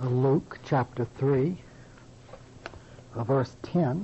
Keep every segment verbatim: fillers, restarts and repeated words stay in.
Luke chapter three, uh, verse ten.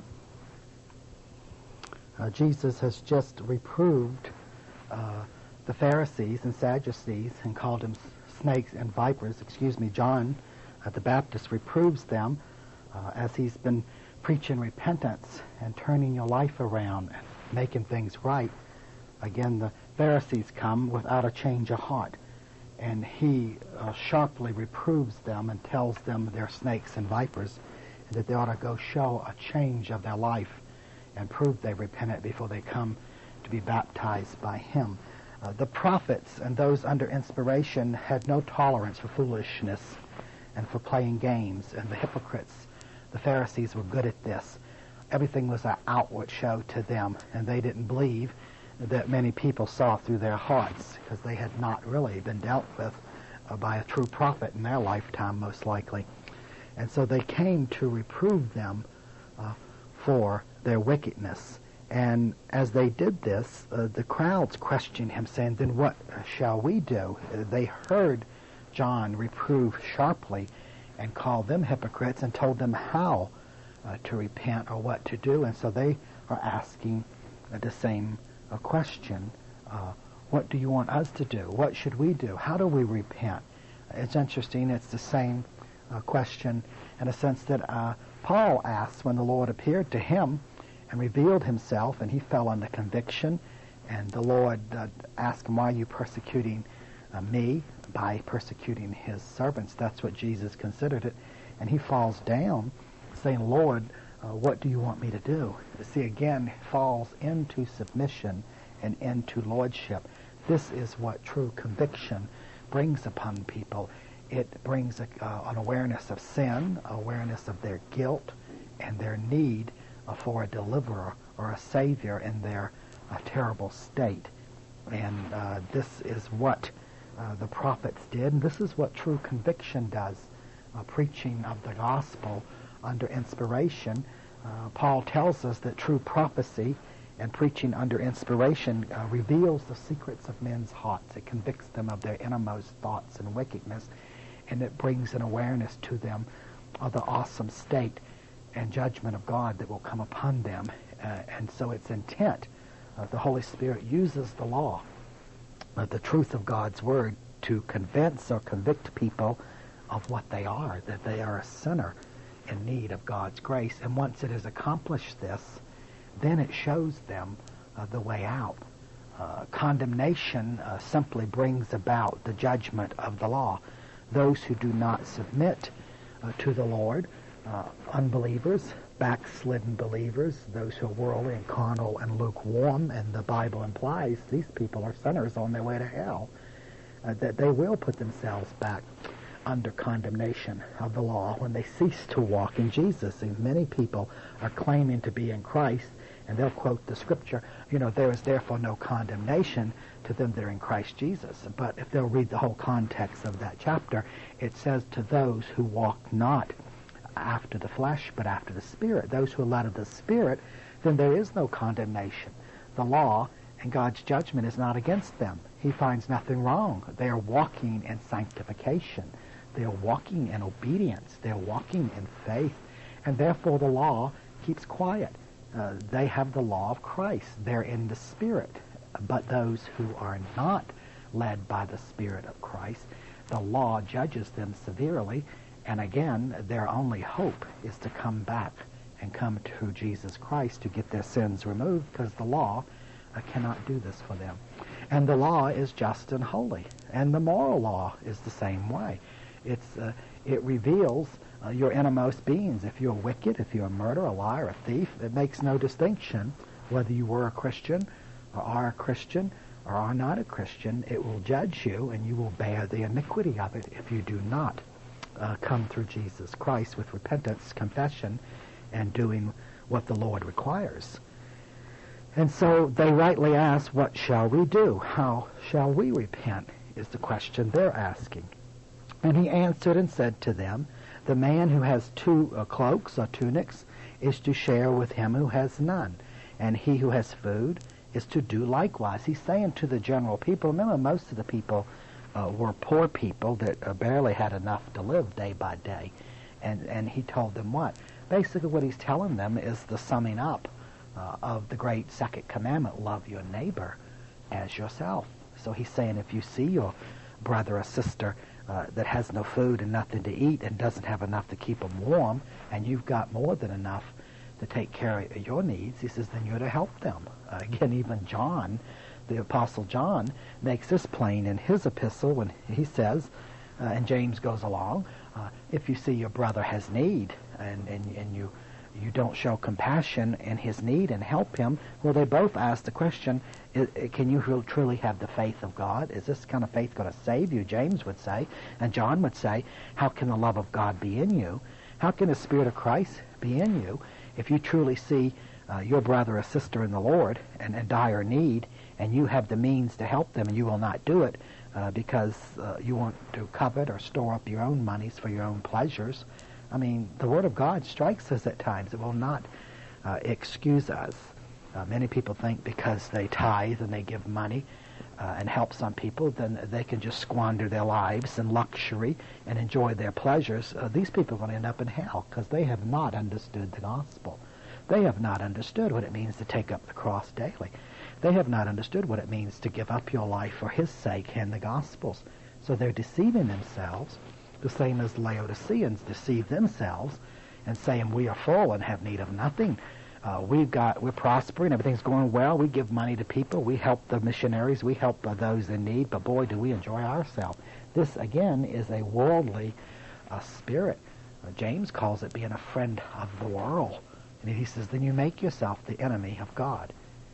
Uh, Jesus has just reproved uh, the Pharisees and Sadducees and called them snakes and vipers. Excuse me, John uh, the Baptist reproves them uh, as he's been preaching repentance and turning your life around and making things right. Again, the Pharisees come without a change of heart, and he uh, sharply reproves them and tells them they're snakes and vipers, and that they ought to go show a change of their life and prove they repented before they come to be baptized by him. Uh, the prophets and those under inspiration had no tolerance for foolishness and for playing games, and the hypocrites, the Pharisees, were good at this. Everything was an outward show to them, and they didn't believe that many people saw through their hearts, because they had not really been dealt with uh, by a true prophet in their lifetime, most likely. And so they came to reprove them uh, for their wickedness. And as they did this, uh, the crowds questioned him, saying, then what shall we do? Uh, they heard John reprove sharply and call them hypocrites and told them how uh, to repent or what to do. And so they are asking uh, the same uh, question. Uh, what do you want us to do? What should we do? How do we repent? It's interesting. It's the same uh, question in a sense that uh, Paul asked when the Lord appeared to him and revealed himself, and he fell under conviction. And the Lord uh, asked him, why are you persecuting uh, me by persecuting his servants? That's what Jesus considered it. And he falls down saying, Lord, uh, what do you want me to do? See, again, falls into submission and into lordship. This is what true conviction brings upon people. It brings a, uh, an awareness of sin, awareness of their guilt, and their need uh, for a deliverer or a savior in their uh, terrible state. And uh, this is what uh, the prophets did, and this is what true conviction does. Uh, preaching of the gospel under inspiration. Uh, Paul tells us that true prophecy and preaching under inspiration uh, reveals the secrets of men's hearts. It convicts them of their innermost thoughts and wickedness, and it brings an awareness to them of the awesome state and judgment of God that will come upon them. Uh, and so its intent, uh, the Holy Spirit uses the law, uh, the truth of God's Word, to convince or convict people of what they are, that they are a sinner in need of God's grace. And once it has accomplished this, then it shows them uh, the way out. Uh, condemnation uh, simply brings about the judgment of the law. Those who do not submit uh, to the Lord, uh, unbelievers, backslidden believers, those who are worldly and carnal and lukewarm, and the Bible implies these people are sinners on their way to hell, uh, that they will put themselves back under condemnation of the law when they cease to walk in Jesus. And many people are claiming to be in Christ, and they'll quote the scripture, you know, there is therefore no condemnation to them that are in Christ Jesus. But if they'll read the whole context of that chapter, it says to those who walk not after the flesh, but after the Spirit. Those who are led of the Spirit, then there is no condemnation. The law and God's judgment is not against them. He finds nothing wrong. They are walking in sanctification. They are walking in obedience. They are walking in faith. And therefore the law keeps quiet. Uh, they have the law of Christ. They're in the Spirit. But those who are not led by the Spirit of Christ, the law judges them severely. And again, their only hope is to come back and come to Jesus Christ to get their sins removed, because the law uh, cannot do this for them. And the law is just and holy. And the moral law is the same way. It's uh, it reveals uh, your innermost beings. If you're wicked, if you're a murderer, a liar, a thief, it makes no distinction whether you were a Christian or are a Christian or are not a Christian. It will judge you, and you will bear the iniquity of it if you do not uh, come through Jesus Christ with repentance, confession, and doing what the Lord requires. And so they rightly ask, what shall we do? How shall we repent, is the question they're asking. And he answered and said to them, the man who has two uh, cloaks or tunics is to share with him who has none, and he who has food is to do likewise. He's saying to the general people, remember most of the people uh, were poor people that uh, barely had enough to live day by day. And, and he told them what? Basically what he's telling them is the summing up uh, of the great second commandment, love your neighbor as yourself. So he's saying if you see your brother or sister uh, that has no food and nothing to eat and doesn't have enough to keep them warm, and you've got more than enough to take care of your needs, he says, then you're to help them. Uh, again, even John, the Apostle John, makes this plain in his epistle when he says, uh, and James goes along, uh, if you see your brother has need and, and, and you you don't show compassion in his need and help him, well, they both ask the question, can you truly have the faith of God? Is this kind of faith going to save you? James would say, and John would say, how can the love of God be in you? How can the Spirit of Christ be in you if you truly see uh, your brother or sister in the Lord and in dire need, and you have the means to help them, and you will not do it uh, because uh, you want to covet or store up your own monies for your own pleasures? I mean, the Word of God strikes us at times. It will not uh, excuse us. Uh, many people think because they tithe and they give money uh, and help some people, then they can just squander their lives in luxury and enjoy their pleasures. Uh, these people are going to end up in hell because they have not understood the gospel. They have not understood what it means to take up the cross daily. They have not understood what it means to give up your life for His sake and the gospel's. So they're deceiving themselves, the same as Laodiceans deceive themselves and saying we are full and have need of nothing. Uh, we've got, we're prospering, everything's going well, we give money to people, we help the missionaries, we help uh, those in need, but boy, do we enjoy ourselves. This, again, is a worldly uh, spirit. Uh, James calls it being a friend of the world. And he says, then you make yourself the enemy of God.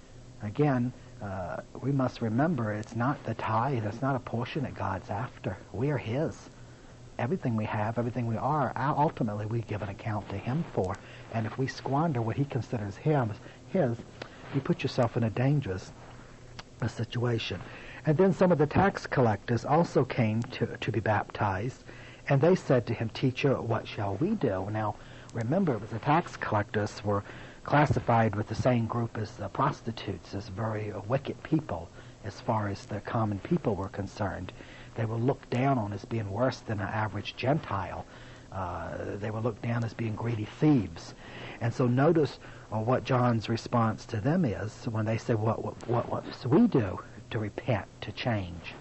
Again, uh, we must remember it's not the tithe, it's not a portion that God's after. We are His. Everything we have, everything we are, ultimately we give an account to Him for. And if we squander what He considers him, His, you put yourself in a dangerous uh, situation. And then some of the tax collectors also came to, to be baptized, and they said to him, Teacher, what shall we do? Now, remember, the tax collectors were classified with the same group as the prostitutes, as very uh, wicked people as far as the common people were concerned. They were looked down on as being worse than an average Gentile. Uh, they were looked down as being greedy thieves. And so notice uh, what John's response to them is when they say, what, what, what, what must we do to repent, to change?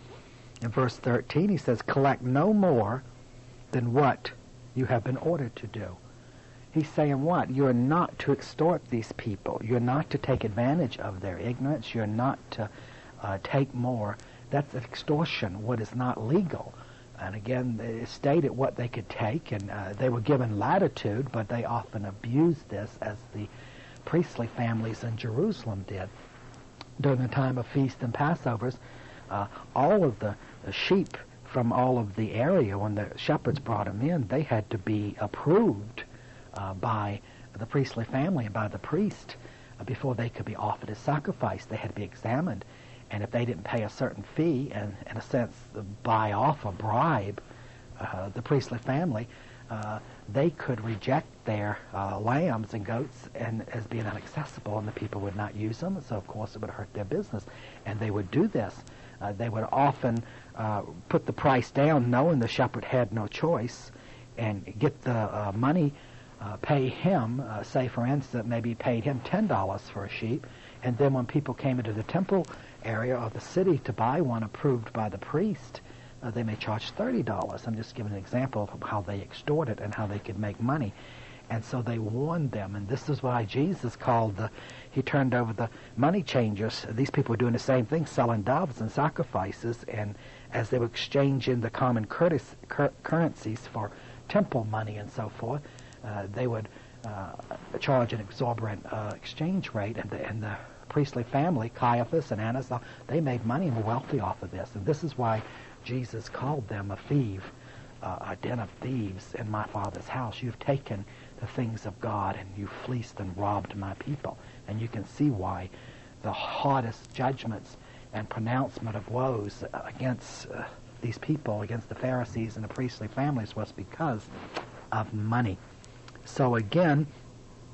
In verse thirteen, he says, collect no more than what you have been ordered to do. He's saying what? You're not to extort these people. You're not to take advantage of their ignorance. You're not to uh, take more. That's extortion, what is not legal. And again, they stated what they could take, and uh, they were given latitude, but they often abused this, as the priestly families in Jerusalem did. During the time of feast and Passovers, uh, all of the, the sheep from all of the area, when the shepherds brought them in, they had to be approved uh, by the priestly family and by the priest uh, before they could be offered as sacrifice. They had to be examined. And if they didn't pay a certain fee and, in a sense, buy off a bribe, uh, the priestly family, uh, they could reject their uh, lambs and goats and as being inaccessible, and the people would not use them. So, of course, it would hurt their business. And they would do this. Uh, they would often uh, put the price down, knowing the shepherd had no choice, and get the uh, money, uh, pay him, uh, say, for instance, maybe paid him ten dollars for a sheep, and then when people came into the temple area of the city to buy one approved by the priest, uh, they may charge thirty dollars. I'm just giving an example of how they extorted and how they could make money. And so they warned them, and this is why Jesus called the, he turned over the money changers. These people were doing the same thing, selling doves and sacrifices, and as they were exchanging the common curtis, cur- currencies for temple money and so forth, uh, they would uh, charge an exorbitant uh, exchange rate, and the, and the priestly family, Caiaphas and Annas, they made money and were wealthy off of this. And this is why Jesus called them a thief, uh, a den of thieves in my Father's house. You've taken the things of God and you've fleeced and robbed my people. And you can see why the hardest judgments and pronouncement of woes against uh, these people, against the Pharisees and the priestly families, was because of money. So again,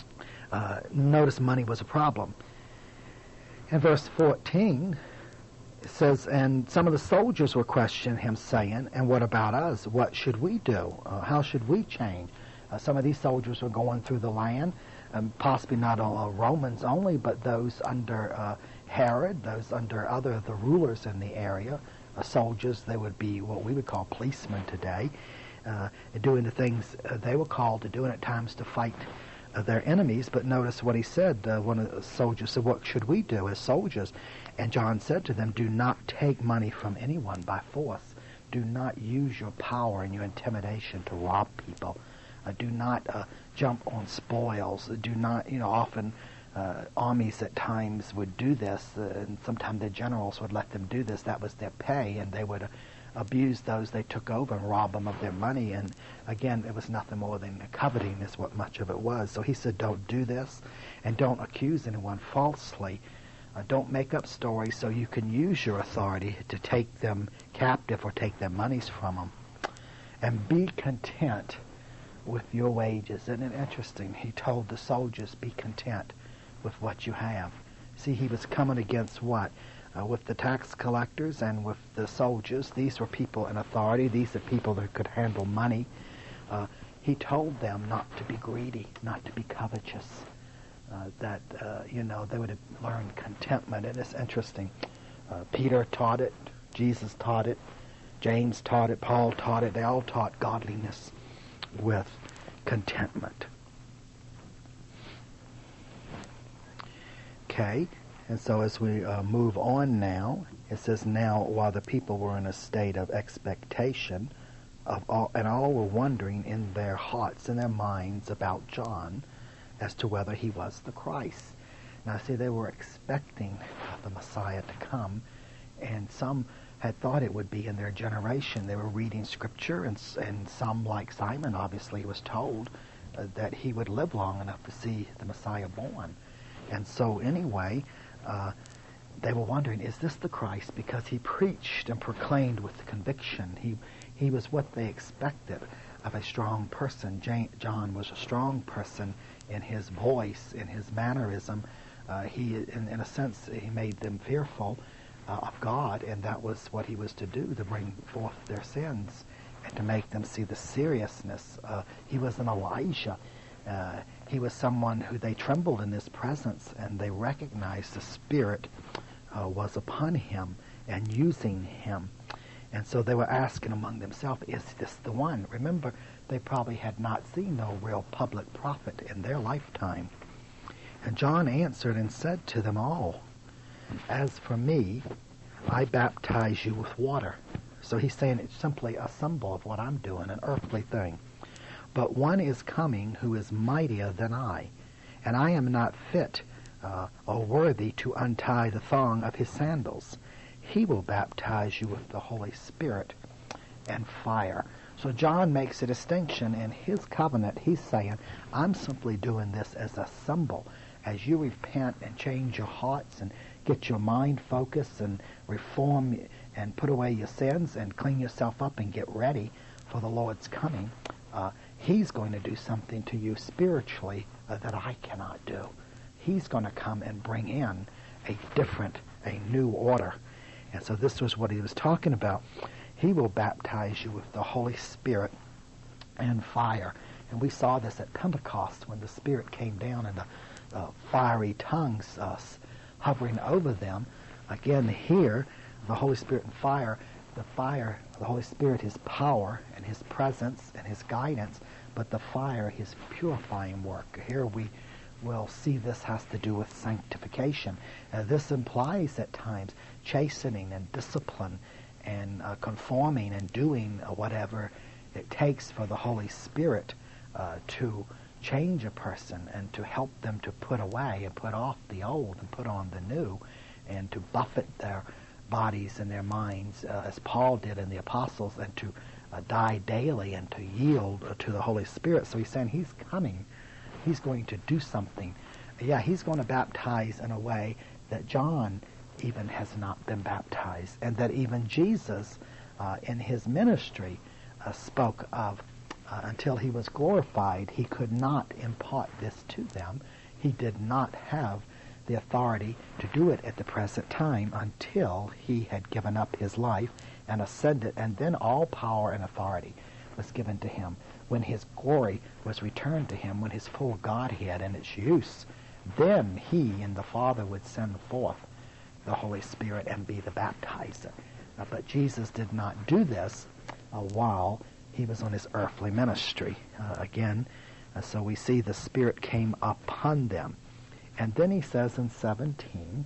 uh, notice money was a problem. In verse fourteen, it says, and some of the soldiers were questioning him, saying, and what about us? What should we do? Uh, how should we change? Uh, some of these soldiers were going through the land, um, possibly not all uh, Romans only, but those under uh, Herod, those under other the rulers in the area. Uh, soldiers, they would be what we would call policemen today, uh, doing the things uh, they were called to do, and at times to fight uh, their enemies. But notice what he said. Uh, one of the soldiers said, what should we do as soldiers? And John said to them, do not take money from anyone by force. Do not use your power and your intimidation to rob people. Uh, do not uh, jump on spoils. Do not, you know, often uh, armies at times would do this, uh, and sometimes their generals would let them do this. That was their pay, and they would uh, abuse those they took over and rob them of their money. And again, it was nothing more than coveting is what much of it was. So he said, don't do this, and don't accuse anyone falsely. Uh, don't make up stories so you can use your authority to take them captive or take their monies from them. And be content with your wages. Isn't it interesting? He told the soldiers, be content with what you have. See, he was coming against what? Uh, with the tax collectors and with the soldiers. These were people in authority. These are people that could handle money. Uh, he told them not to be greedy, not to be covetous. Uh, that, uh, you know, they would have learned contentment. And it's interesting. Uh, Peter taught it. Jesus taught it. James taught it. Paul taught it. They all taught godliness with contentment. Okay, and so as we uh, move on now, it says, now while the people were in a state of expectation, of all, and all were wondering in their hearts and their minds about John as to whether he was the Christ. Now see, they were expecting the Messiah to come, and some had thought it would be in their generation. They were reading Scripture, and, and some, like Simon, obviously was told uh, that he would live long enough to see the Messiah born. And so anyway, uh, they were wondering, is this the Christ? Because he preached and proclaimed with conviction. He, he was what they expected of a strong person. John was a strong person in his voice, in his mannerism. Uh, he, in, in a sense, he made them fearful Uh, of God, and that was what he was to do, to bring forth their sins and to make them see the seriousness. Uh, he was an Elijah. Uh, he was someone who they trembled in his presence, and they recognized the Spirit uh, was upon him and using him. And so they were asking among themselves, is this the one? Remember, they probably had not seen no real public prophet in their lifetime. And John answered and said to them all, as for me, I baptize you with water. So he's saying it's simply a symbol of what I'm doing, an earthly thing. But one is coming who is mightier than I, and I am not fit uh, or worthy to untie the thong of his sandals. He will baptize you with the Holy Spirit and fire. So John makes a distinction in his covenant. He's saying, I'm simply doing this as a symbol. As you repent and change your hearts and get your mind focused and reform and put away your sins and clean yourself up and get ready for the Lord's coming, uh, he's going to do something to you spiritually uh, that I cannot do. He's going to come and bring in a different, a new order. And so this was what he was talking about. He will baptize you with the Holy Spirit and fire. And we saw this at Pentecost when the Spirit came down and the uh, fiery tongues uh, hovering over them. Again, here, the Holy Spirit and fire, the fire, the Holy Spirit, his power and his presence and his guidance, but the fire, his purifying work. Here we will see this has to do with sanctification. Uh, this implies at times chastening and discipline and uh, conforming and doing uh, whatever it takes for the Holy Spirit uh, to change a person and to help them to put away and put off the old and put on the new, and to buffet their bodies and their minds uh, as Paul did in the apostles, and to uh, die daily and to yield uh, to the Holy Spirit. So he's saying he's coming. He's going to do something. Yeah, he's going to baptize in a way that John even has not been baptized, and that even Jesus uh, in his ministry uh, spoke of. Uh, until he was glorified, he could not impart this to them. He did not have the authority to do it at the present time until he had given up his life and ascended, and then all power and authority was given to him. When his glory was returned to him, when his full Godhead and its use, then he and the Father would send forth the Holy Spirit and be the baptizer. Uh, but Jesus did not do this uh, while he was on his earthly ministry. Uh, again, uh, so we see the Spirit came upon them. And then he says in seventeen,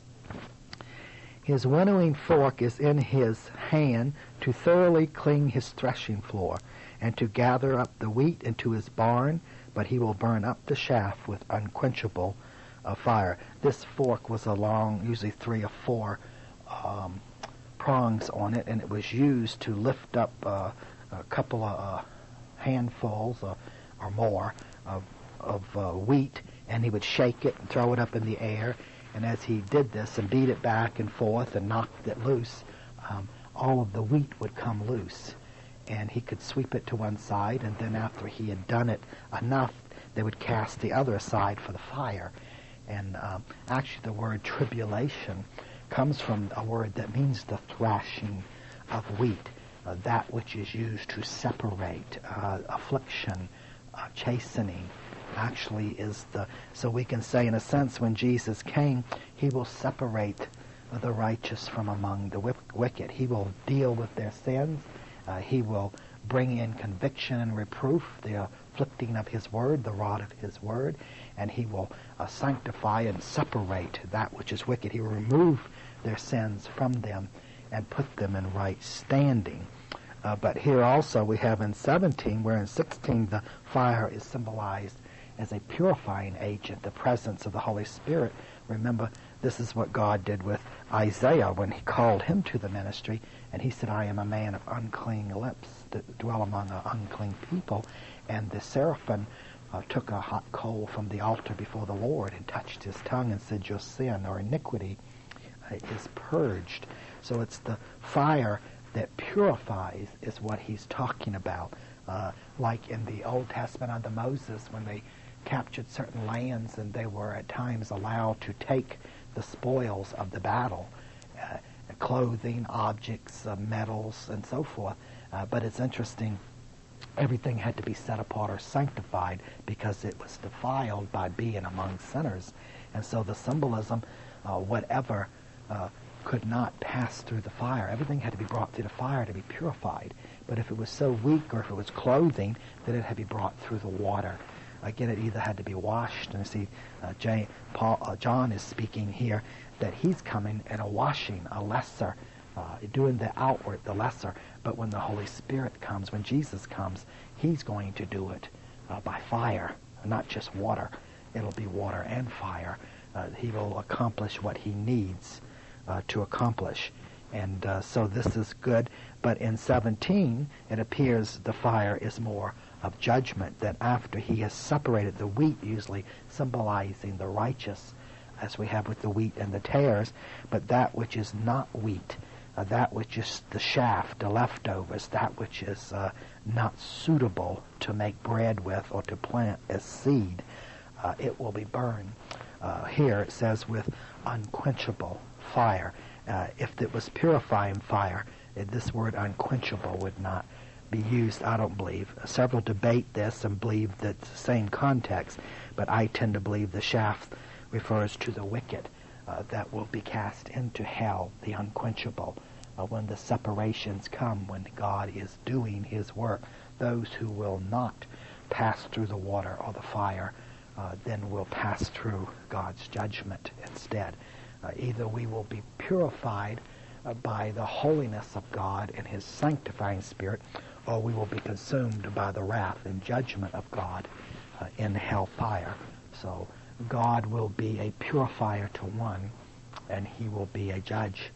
his winnowing fork is in his hand to thoroughly clean his threshing floor and to gather up the wheat into his barn, but he will burn up the chaff with unquenchable uh, fire. This fork was a long, usually three or four um, prongs on it, and it was used to lift up uh, a couple of uh, handfuls uh, or more of, of uh, wheat, and he would shake it and throw it up in the air. And as he did this and beat it back and forth and knocked it loose, um, all of the wheat would come loose. And he could sweep it to one side, and then after he had done it enough, they would cast the other aside for the fire. And um, actually the word tribulation comes from a word that means the thrashing of wheat, uh, that which is used to separate uh, affliction, uh, chastening, actually is the, so we can say in a sense when Jesus came, he will separate the righteous from among the wicked. He will deal with their sins. Uh, he will bring in conviction and reproof, the afflicting of his word, the rod of his word, and he will uh, sanctify and separate that which is wicked. He will remove their sins from them and put them in right standing. Uh, but here also we have in seventeen, where in sixteen the fire is symbolized as a purifying agent, the presence of the Holy Spirit. Remember, this is what God did with Isaiah when he called him to the ministry, and he said, I am a man of unclean lips that dwell among an unclean people. And the seraphim uh, took a hot coal from the altar before the Lord and touched his tongue and said, your sin or iniquity uh, is purged. So it's the fire that purifies is what he's talking about. Uh, like in the Old Testament under Moses, when they captured certain lands and they were at times allowed to take the spoils of the battle, uh, clothing, objects, uh, metals, and so forth. Uh, but it's interesting, everything had to be set apart or sanctified because it was defiled by being among sinners. And so the symbolism, uh, whatever uh, could not pass through the fire, everything had to be brought through the fire to be purified. But if it was so weak or if it was clothing, then it had to be brought through the water. Again, it either had to be washed, and see, uh, Jay, Paul, uh, John is speaking here that he's coming in a washing, a lesser, uh, doing the outward, the lesser. But when the Holy Spirit comes, when Jesus comes, he's going to do it uh, by fire, not just water. It'll be water and fire. Uh, he will accomplish what he needs uh, to accomplish. And uh, so this is good. But in seventeen, it appears the fire is more of judgment, that after he has separated the wheat, usually symbolizing the righteous, as we have with the wheat and the tares, but that which is not wheat, uh, that which is the shaft, the leftovers, that which is uh, not suitable to make bread with or to plant as seed, uh, it will be burned. Uh, here it says with unquenchable fire. Uh, if it was purifying fire, uh, this word unquenchable would not be used, I don't believe. Several debate this and believe that it's the same context, but I tend to believe the shaft refers to the wicked uh, that will be cast into hell, the unquenchable, uh, when the separations come, when God is doing his work. Those who will not pass through the water or the fire uh, then will pass through God's judgment instead. Uh, either we will be purified uh, by the holiness of God and his sanctifying spirit, or we will be consumed by the wrath and judgment of God uh, in hellfire. So God will be a purifier to one, and he will be a judgment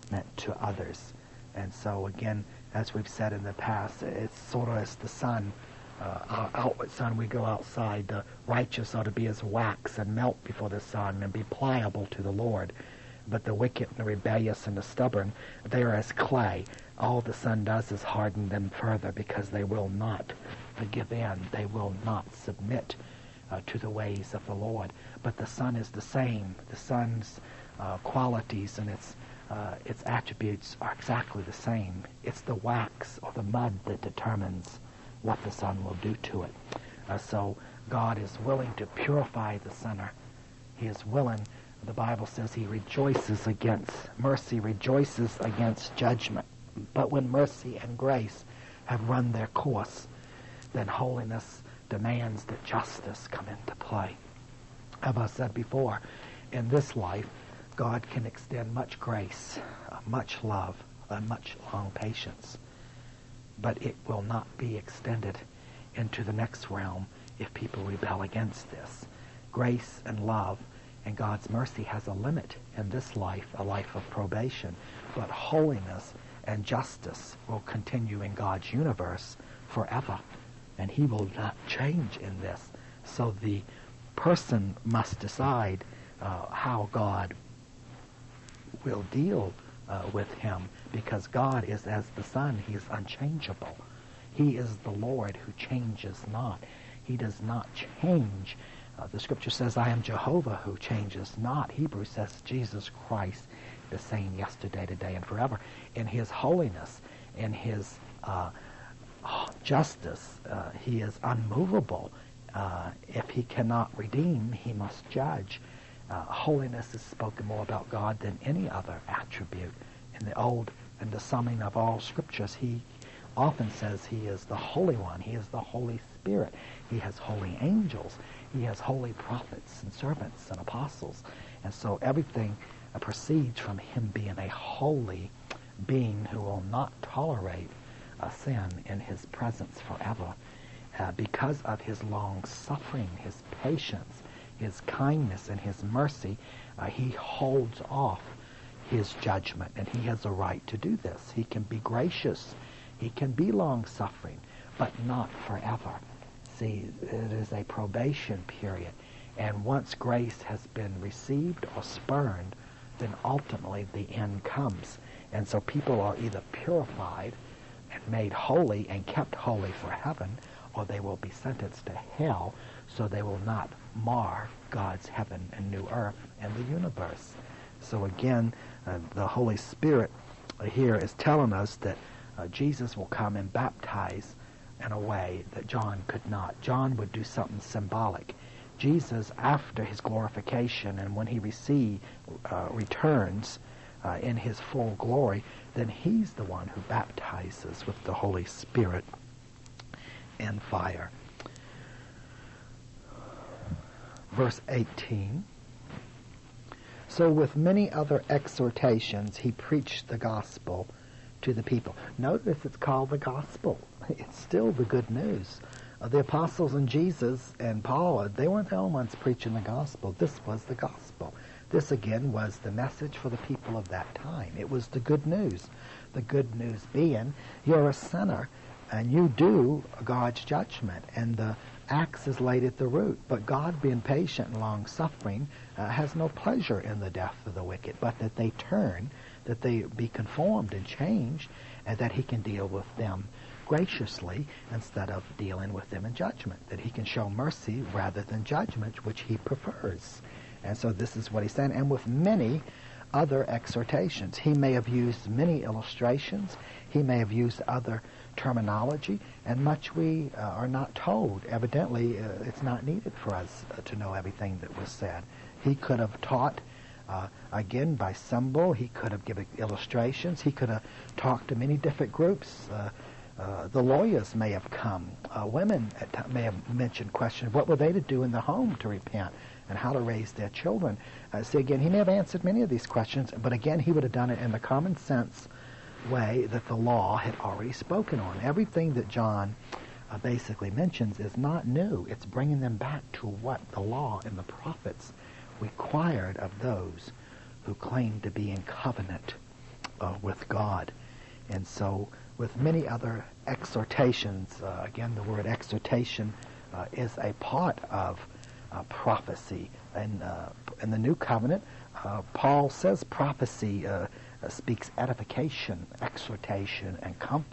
to others. And so again, as we've said in the past, it's sort of as the sun, uh, our outward sun, we go outside, the righteous ought to be as wax and melt before the sun and be pliable to the Lord. But the wicked and the rebellious and the stubborn, they are as clay. All the sun does is harden them further because they will not give in. They will not submit uh, to the ways of the Lord. But the Son is the same. The Son's uh, qualities and its uh, its attributes are exactly the same. It's the wax or the mud that determines what the Son will do to it. Uh, so God is willing to purify the sinner. He is willing. The Bible says he rejoices against, mercy rejoices against judgment. But when mercy and grace have run their course, then holiness demands that justice come into play. As I said before, in this life, God can extend much grace, uh, much love, and much long patience. But it will not be extended into the next realm if people rebel against this. Grace and love and God's mercy has a limit in this life, a life of probation. But holiness and justice will continue in God's universe forever. And he will not change in this. So the person must decide uh, how God will deal uh, with him, because God is as the Son. He is unchangeable. He is the Lord who changes not. He does not change. Uh, the Scripture says, I am Jehovah who changes not. Hebrews says Jesus Christ the same yesterday, today, and forever. In his holiness, in his uh, justice, uh, he is unmovable. Uh, if he cannot redeem, he must judge. Uh, holiness is spoken more about God than any other attribute. In the Old and the summing of all Scriptures, he often says he is the Holy One. He is the Holy Spirit. He has holy angels. He has holy prophets and servants and apostles. And so everything uh, proceeds from him being a holy being who will not tolerate a sin in his presence forever. Uh, because of his long suffering, his patience, his kindness, and his mercy, uh, he holds off his judgment, and he has a right to do this. He can be gracious. He can be long-suffering, but not forever. See, it is a probation period, and once grace has been received or spurned, then ultimately the end comes. And so people are either purified and made holy and kept holy for heaven, or they will be sentenced to hell, so they will not mar God's heaven and new earth and the universe. So again, uh, the Holy Spirit uh, here is telling us that uh, Jesus will come and baptize in a way that John could not. John would do something symbolic. Jesus, after his glorification and when he receive, uh, returns uh, in his full glory, then he's the one who baptizes with the Holy Spirit and fire. Verse eighteen. So with many other exhortations he preached the gospel to the people. Notice it's called the gospel. It's still the good news. Uh, the apostles and Jesus and Paul, they weren't the only ones preaching the gospel. This was the gospel. This again was the message for the people of that time. It was the good news. The good news being, you're a sinner and you do God's judgment, and the axe is laid at the root. But God, being patient and long-suffering, uh, has no pleasure in the death of the wicked, but that they turn, that they be conformed and changed, and that he can deal with them graciously instead of dealing with them in judgment, that he can show mercy rather than judgment, which he prefers. And so this is what he's saying. And with many other exhortations, he may have used many illustrations, he may have used other terminology, and much we uh, are not told. Evidently, uh, it's not needed for us uh, to know everything that was said. He could have taught, uh, again, by symbol. He could have given illustrations. He could have talked to many different groups. Uh, uh, the lawyers may have come. Uh, women at t- may have mentioned questions. What were they to do in the home to repent, and how to raise their children? Uh, see, again, he may have answered many of these questions, but again, he would have done it in the common sense way that the law had already spoken on. Everything that John uh, basically mentions is not new. It's bringing them back to what the law and the prophets required of those who claimed to be in covenant uh, with God. And so with many other exhortations, uh, again, the word exhortation uh, is a part of uh, prophecy. And uh, in the New Covenant, uh, Paul says prophecy uh, Uh, speaks edification, exhortation, and comfort.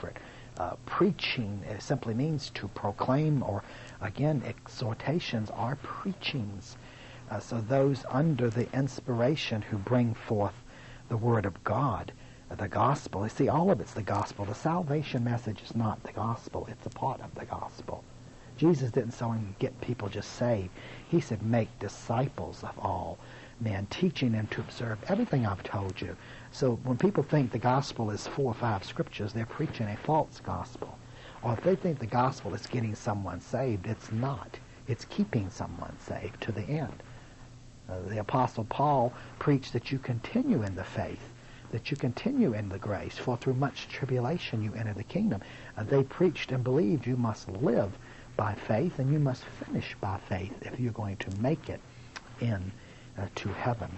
Uh, preaching uh, simply means to proclaim, or again, exhortations are preachings. Uh, so those under the inspiration who bring forth the Word of God, uh, the gospel. You see, all of it's the gospel. The salvation message is not the gospel. It's a part of the gospel. Jesus didn't so get people just saved. He said, make disciples of all men, teaching them to observe everything I've told you. So when people think the gospel is four or five scriptures, they're preaching a false gospel. Or if they think the gospel is getting someone saved, it's not. It's keeping someone saved to the end. Uh, the Apostle Paul preached that you continue in the faith, that you continue in the grace, for through much tribulation you enter the kingdom. Uh, they preached and believed you must live by faith, and you must finish by faith if you're going to make it in uh, to heaven.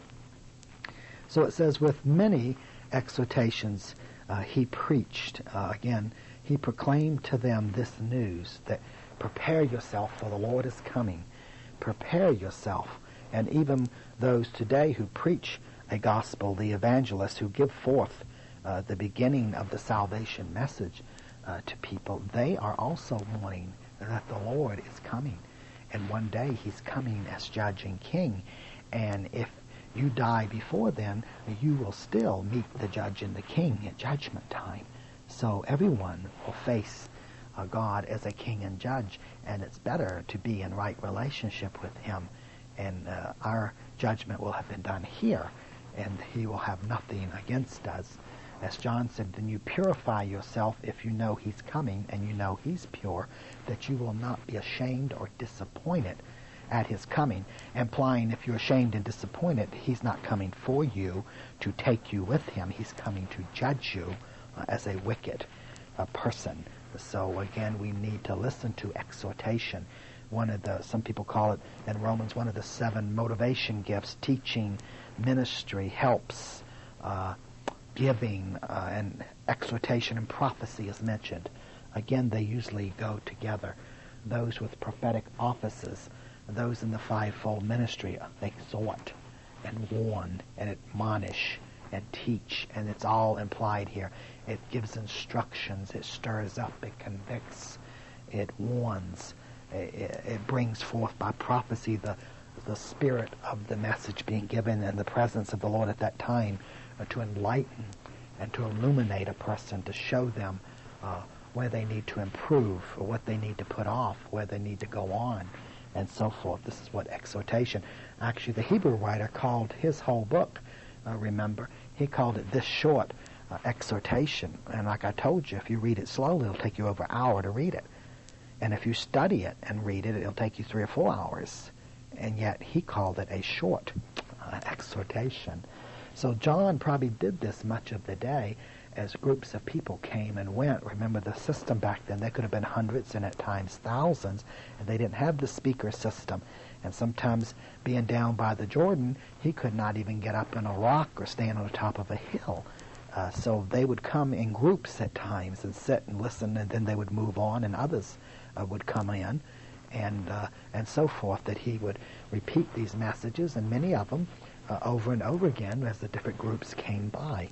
So it says, with many exhortations uh, he preached. Uh, again, he proclaimed to them this news, that prepare yourself, for the Lord is coming. Prepare yourself. And even those today who preach a gospel, the evangelists who give forth uh, the beginning of the salvation message uh, to people, they are also warning that the Lord is coming. And one day he's coming as judge and king. And if you die before then, you will still meet the judge and the king at judgment time. So everyone will face uh, God as a king and judge, and it's better to be in right relationship with him. And uh, our judgment will have been done here, and he will have nothing against us. As John said, then you purify yourself if you know he's coming and you know he's pure, that you will not be ashamed or disappointed at his coming, implying if you're ashamed and disappointed, he's not coming for you to take you with him. He's coming to judge you uh, as a wicked uh, person. So again, we need to listen to exhortation. One of the, some people call it in Romans, one of the seven motivation gifts: teaching, ministry, helps, uh, giving, uh, and exhortation and prophecy is mentioned. Again, they usually go together. Those with prophetic offices, those in the fivefold ministry, they exhort and warn and admonish and teach, and it's all implied here. It gives instructions, it stirs up, it convicts, it warns, it, it brings forth by prophecy the the spirit of the message being given in the presence of the Lord at that time, uh, to enlighten and to illuminate a person, to show them uh, where they need to improve, or what they need to put off, where they need to go on, and so forth. This is what exhortation. Actually, the Hebrew writer called his whole book, uh, remember, he called it this short uh, exhortation. And like I told you, if you read it slowly, it'll take you over an hour to read it. And if you study it and read it, it'll take you three or four hours. And yet he called it a short uh, exhortation. So John probably did this much of the day as groups of people came and went. Remember the system back then, there could have been hundreds and at times thousands, and they didn't have the speaker system. And sometimes being down by the Jordan, he could not even get up in a rock or stand on the top of a hill. Uh, so they would come in groups at times and sit and listen, and then they would move on, and others uh, would come in, and uh, and so forth, that he would repeat these messages, and many of them uh, over and over again as the different groups came by.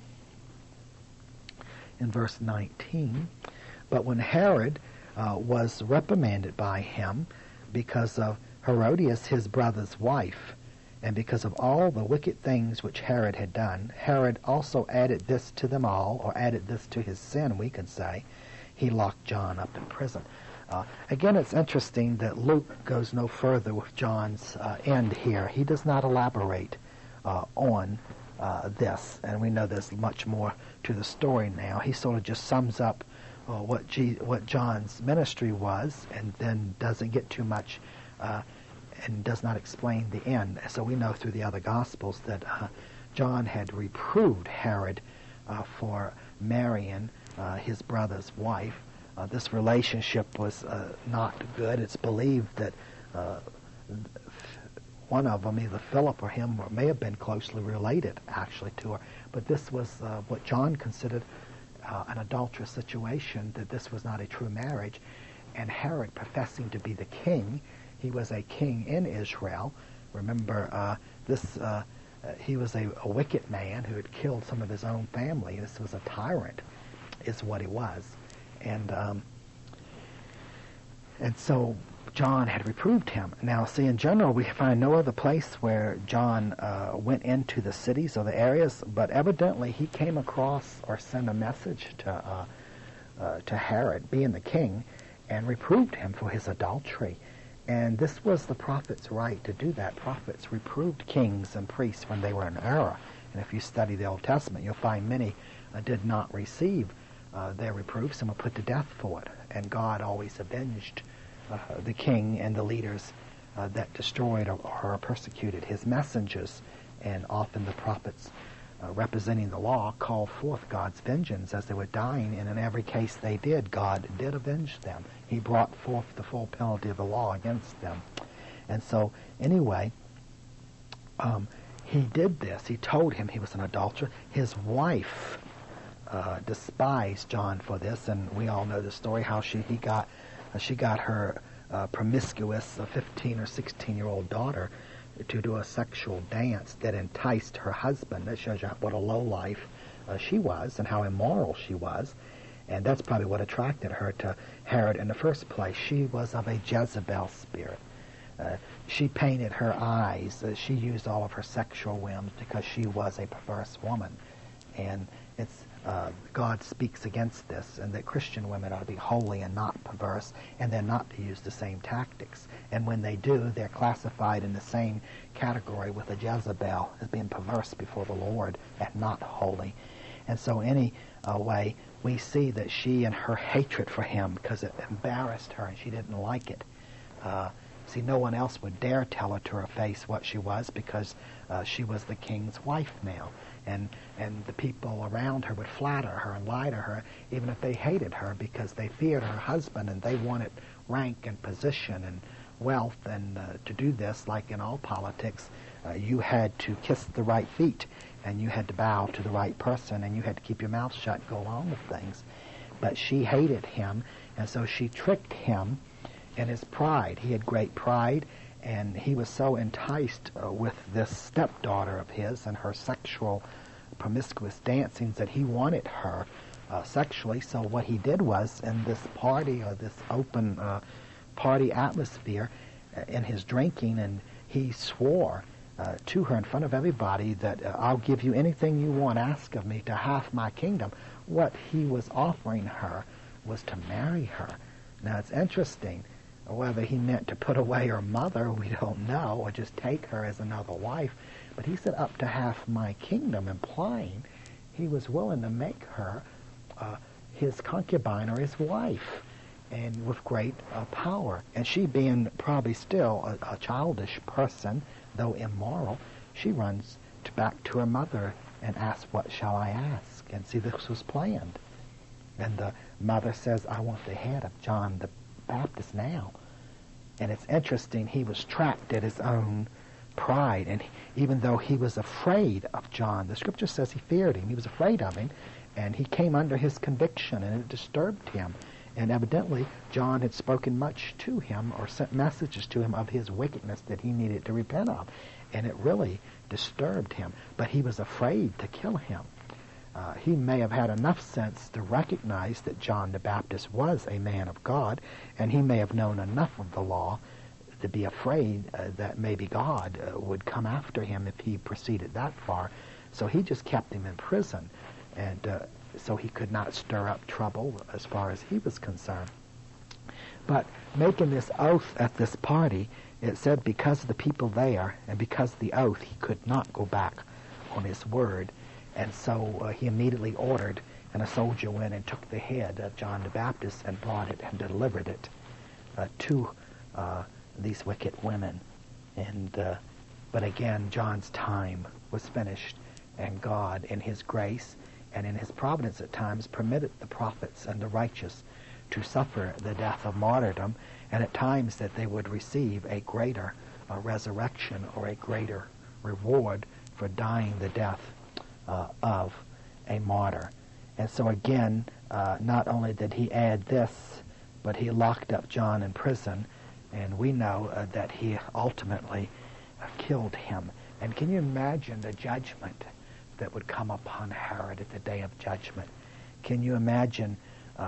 In verse nineteen, but when Herod uh, was reprimanded by him because of Herodias his brother's wife, and because of all the wicked things which Herod had done, Herod also added this to them all, or added this to his sin, we could say. He locked John up in prison. Uh, again, it's interesting that Luke goes no further with John's uh, end here. He does not elaborate uh, on uh, this, and we know there's much more to the story now. He sort of just sums up uh, what, G- what John's ministry was, and then doesn't get too much uh, and does not explain the end. So we know through the other Gospels that uh, John had reproved Herod uh, for marrying uh, his brother's wife. Uh, this relationship was uh, not good. It's believed that uh, one of them, either Philip or him, may have been closely related, actually, to her. But this was uh, what John considered uh, an adulterous situation, that this was not a true marriage. And Herod, professing to be the king, he was a king in Israel. Remember, uh, this uh, uh, he was a, a wicked man who had killed some of his own family. This was a tyrant, is what he was. And um, and so John had reproved him. Now, see, in general, we find no other place where John uh, went into the cities or the areas, but evidently he came across or sent a message to uh, uh, to Herod, being the king, and reproved him for his adultery. And this was the prophet's right to do that. Prophets reproved kings and priests when they were in error. And if you study the Old Testament, you'll find many uh, did not receive uh, their reproofs and were put to death for it. And God always avenged uh, the king and the leaders uh, that destroyed or, or persecuted his messengers. And often the prophets uh, representing the law called forth God's vengeance as they were dying. And in every case they did, God did avenge them. He brought forth the full penalty of the law against them. And so, anyway, um, he did this. He told him he was an adulterer. His wife uh, despised John for this, and we all know the story how she he got uh, she got her uh, promiscuous uh, fifteen or sixteen year old daughter to do a sexual dance that enticed her husband. That shows you what a lowlife uh, she was and how immoral she was. And that's probably what attracted her to Herod in the first place. She was of a Jezebel spirit. Uh, she painted her eyes. Uh, she used all of her sexual whims because she was a perverse woman. And it's uh, God speaks against this, and that Christian women are to be holy and not perverse, and they're not to use the same tactics. And when they do, they're classified in the same category with a Jezebel as being perverse before the Lord and not holy. And so any uh, way, we see that she and her hatred for him, because it embarrassed her and she didn't like it. Uh, see, no one else would dare tell her to her face what she was, because uh, she was the king's wife now. And, and the people around her would flatter her and lie to her, even if they hated her, because they feared her husband and they wanted rank and position and wealth. And uh, to do this, like in all politics, uh, you had to kiss the right feet, and you had to bow to the right person, and you had to keep your mouth shut and go along with things. But she hated him, and so she tricked him in his pride. He had great pride, and he was so enticed uh, with this stepdaughter of his and her sexual promiscuous dancings that he wanted her uh, sexually. So what he did was, in this party or this open uh, party atmosphere, uh, in his drinking, and he swore Uh, to her in front of everybody that uh, I'll give you anything you want, ask of me, to half my kingdom. What he was offering her was to marry her. Now, it's interesting whether he meant to put away her mother, we don't know, or just take her as another wife. But he said up to half my kingdom, implying he was willing to make her uh, his concubine or his wife, and with great uh, power. And she, being probably still a, a childish person, though immoral, she runs to back to her mother and asks, what shall I ask? And see, this was planned. And the mother says, I want the head of John the Baptist now. And it's interesting, he was trapped at his own pride. And he, even though he was afraid of John, the scripture says he feared him. He was afraid of him. And he came under his conviction, and it disturbed him. And evidently, John had spoken much to him or sent messages to him of his wickedness that he needed to repent of. And it really disturbed him. But he was afraid to kill him. Uh, he may have had enough sense to recognize that John the Baptist was a man of God, and he may have known enough of the law to be afraid uh, that maybe God uh, would come after him if he proceeded that far. So he just kept him in prison. And uh, so he could not stir up trouble as far as he was concerned. But making this oath at this party, it said because of the people there and because of the oath, he could not go back on his word. And so uh, he immediately ordered, and a soldier went and took the head of John the Baptist and brought it and delivered it uh, to uh, these wicked women. And uh, but again, John's time was finished, and God, in his grace and in his providence at times, permitted the prophets and the righteous to suffer the death of martyrdom, and at times that they would receive a greater uh, resurrection or a greater reward for dying the death uh, of a martyr. And so again, uh, not only did he add this, but he locked up John in prison, and we know uh, that he ultimately uh, killed him. And can you imagine the judgment that would come upon Herod at the day of judgment? Can you imagine uh,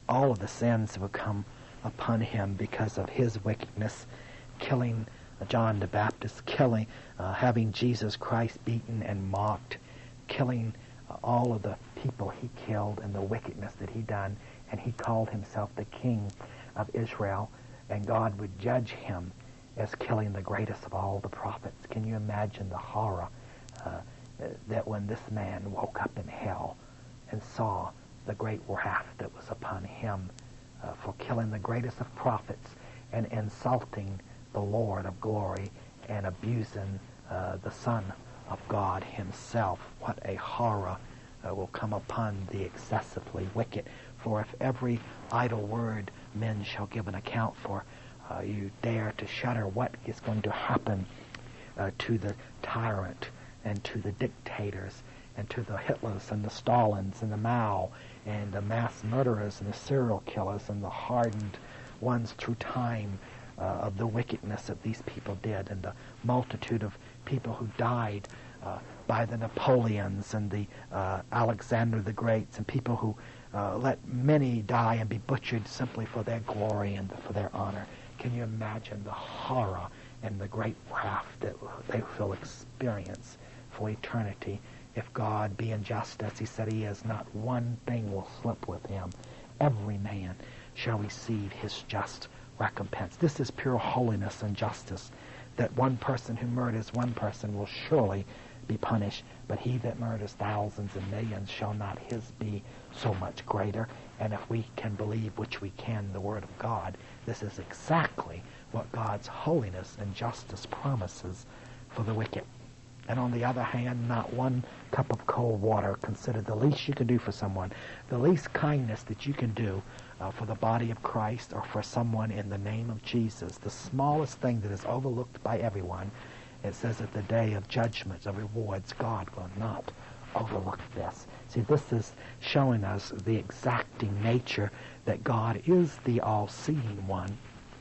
all of the sins that would come upon him because of his wickedness, killing John the Baptist, killing, uh, having Jesus Christ beaten and mocked, killing uh, all of the people he killed and the wickedness that he done, and he called himself the King of Israel, and God would judge him as killing the greatest of all the prophets. Can you imagine the horror uh, that when this man woke up in hell and saw the great wrath that was upon him uh, for killing the greatest of prophets and insulting the Lord of glory and abusing uh, the Son of God himself? What a horror uh, will come upon the excessively wicked. For if every idle word men shall give an account for, uh, you dare to shudder what is going to happen uh, to the tyrant and to the dictators and to the Hitlers and the Stalins and the Mao and the mass murderers and the serial killers and the hardened ones through time uh, of the wickedness that these people did, and the multitude of people who died uh, by the Napoleons and the uh, Alexander the Greats, and people who uh, let many die and be butchered simply for their glory and for their honor. Can you imagine the horror and the great wrath that they will experience for eternity if God, being just as he said he is, not one thing will slip with him? Every man shall receive his just recompense. This is pure holiness and justice, that one person who murders one person will surely be punished, but he that murders thousands and millions, shall not his be so much greater? And if we can believe, which we can, the Word of God, this is exactly what God's holiness and justice promises for the wicked. And on the other hand, not one cup of cold water considered the least you can do for someone, the least kindness that you can do uh, for the body of Christ or for someone in the name of Jesus, the smallest thing that is overlooked by everyone. It says at the day of judgment, of rewards, God will not overlook this. See, this is showing us the exacting nature that God is the all-seeing one.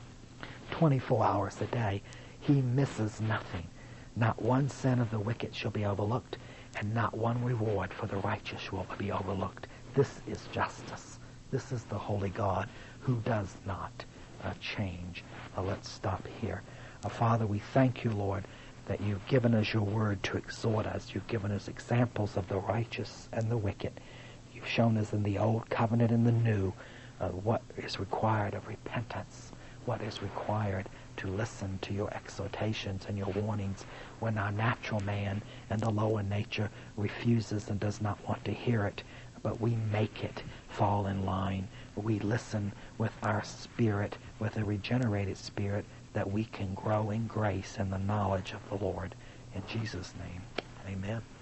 twenty-four hours a day, he misses nothing. Not one sin of the wicked shall be overlooked, and not one reward for the righteous will be overlooked. This is justice. This is the holy God who does not uh, change. Uh, let's stop here. Uh, Father, we thank you, Lord, that you've given us your word to exhort us. You've given us examples of the righteous and the wicked. You've shown us in the old covenant and the new uh, what is required of repentance, what is required to listen to your exhortations and your warnings when our natural man and the lower nature refuses and does not want to hear it, but we make it fall in line. We listen with our spirit, with a regenerated spirit, that we can grow in grace and the knowledge of the Lord. In Jesus' name, amen.